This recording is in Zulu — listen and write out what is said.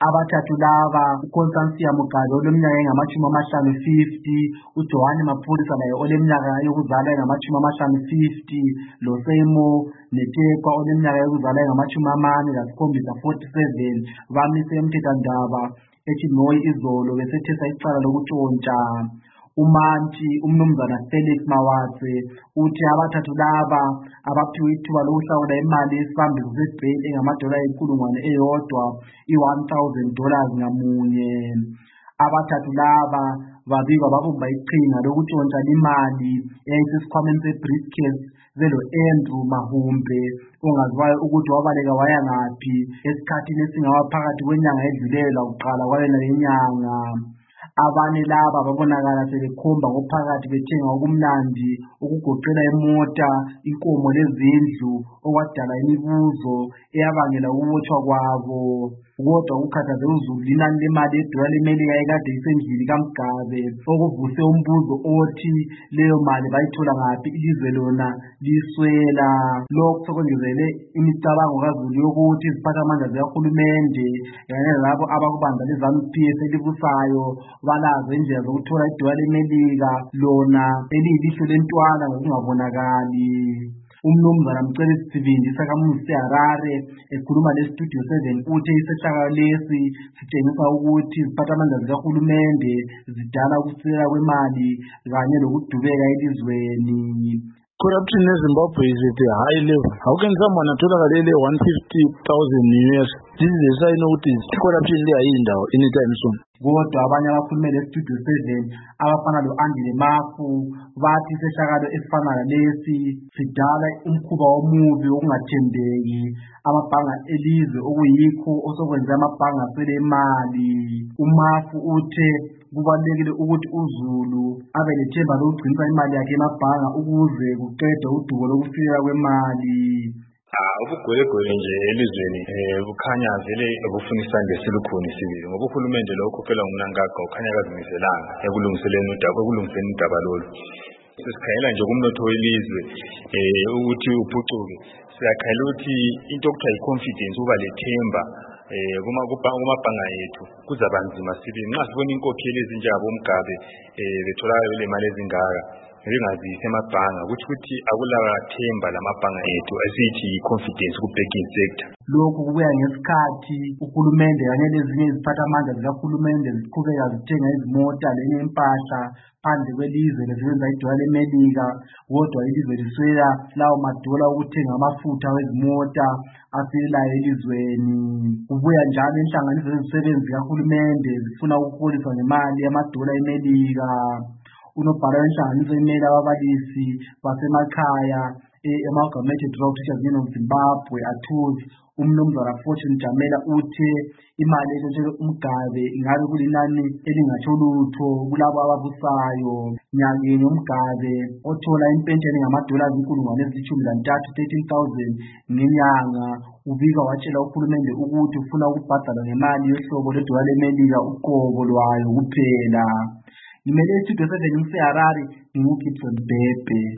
Abathathu laba uConstantia Mugabe oleminyaka engama-50, uJohane Mapurisa laye oleminyaka yokuzalwa engama-50, loSeymour Netekwa oleminyaka yokuzalwa engama-47, 47 bamise emthethwandaba eChinoyi izolo besethesa icala lokutshontsha. uMantshi umnumzana Felix Mawatse uthi abathathu laba abaphiwe ithuba lokuhlawula imali yesibambiso se-bail engama$1,000 $1,000 ngamunye. Abathathu laba babikwa babumba iqhinga lokuntshontsha imali eyayisesikhwameni se-briefcase selo-Andrew Mahumbe ongaziwayo ukuthi wabaleka waya ngaphi esikhathini esingaba phakathi kwenyanga edluleyo lakuqala kwalena lenyanga. Abanye laba babonakala sebekhomba ngophakathi bethenga okumnandi okugoqela imota, inkomo lezindlu okwadala imibuzo eyabangela ukubotshwa kwabo. Kodwa ukukhathaze uZulu inani lemali yedola leMelika ekade isendlini kaMgabe okuvuse umbuzo othi leyo mali bayithola ngaphi ilizwe lona liswela. Lokhu sokwengezele imicabango kaZulu yokuthi iziphathamandla zikahulumende kanye labo abakubandla leZANU-PF elibusayo balazo indlela zokuthola idola leMelika lona eliyilihlo lentwana ngokungabonakali. Umnumzana Mcebisi Sibindi sakamuzi seHarare ekhuluma leStudio 7 uthe isehlakalo lesi sitshengisa ukuthi iziphathamandla zikahulumende zidala ukuswela kwemali kanye lokudubeka elizweni. Corruption in Zimbabwe is at a high level. How can someone atholakale $150,000? This is a sign of corruption there anytime soon. Kodwa abanye abakhulume leStudio 7 abafana lo-Andile Mafu bathi isehlakalo esifana nalesi sidala umkhuba omubi wokungathembeki amabhanga elizwe okuyikho osokwenza amabhanga aswele imali. uMafu uthe kubalulekile ukuthi uZulu abe lethemba lokugcinisa imali yakhe emabhanga ukuze kuqedwe udubo lokufikela kwemali. Ubugwelegwele nje elizweni bukhanya vele obufuna ngesilukhuni sibili ngoba uhulumende lo ukhokhela umnangagwa ukhanya akazimiselanga ekulungiseleni udaba lolu. Sikhayela nje kumnotho welizwe ukuthi uphucuke. Siyakhayela ukuthi into okuthiwa yi-confidence uba lethemba kumabhanga yethu kuzaba nzima sibili nxa sibona inkokheli ezinjengabo Mugabe betholakala le mali ezingaka ngingazise emabhanga ukuthi akulathemba lamabhanga ethu asithi confidence ku-banking sector. Lokhu kubuya ngesikhathi uhulumende kanye lezinye iziphathamandla zikahulumende ziqhubeka zithenga izimota lenye impahla phandle kwelizwe lesebenzisa idola leMelika, kodwa ilizwe liswela lawo madola okuthenga amafutha wezimota asilelayo elizweni. Kubuya njalo inhlanganiso zezisebenzi zikahulumende zifuna ukuholiswa ngemali yamadola eMelika. Unobhala wenhlanganiso imele ababalisi basemakhaya Amalgamated Rural Teachers Union of Zimbabwe ATUZ umnumzana Fortune Jamela uthe imali etshontshelwe uMgabe ingabe kulinani elingatsho lutho kulabo ababusayo. Nyakeni uMgabe othola impentsheni ngama$13,000 13,000 ngenyanga ubika watshela uhulumende ukuthi ufuna ukubhadala ngemali yohlobo lwedola leMelika uqobo lwayo kuphela. Ngimele iStudio 7 ngiseHarare, nginguGibson Bhebhe.